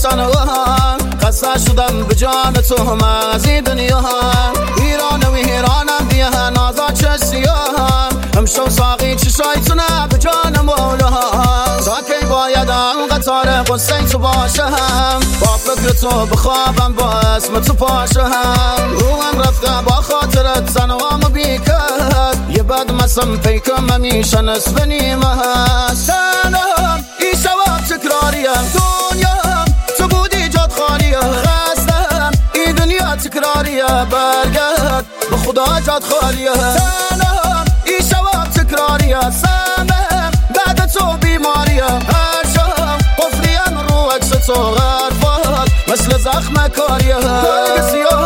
تنها خسته شدم به جان تو من از این دنیا ایران و ایرانم دیه نازا چه سیاه همشو ساقی چشایتونه به جان مولا تا کی باید هم قطار قصه تو باشم با فکر تو بخوابم با اسم تو پاشم روحم رفته با خاطرت زنوامو بیکرد یه بد مسم پیکم همیشه نصف نیمه هست تنم این شواب تکراریم دنیا تو بودی جاد خالیه خستم این دنیا تکراریه برگرد به خدا جاد خالیه تنم این شواب تکراریه سمم بعد تو بیماریه هر شب قفلیم رو عکس تو غرفات مثل زخم کاریه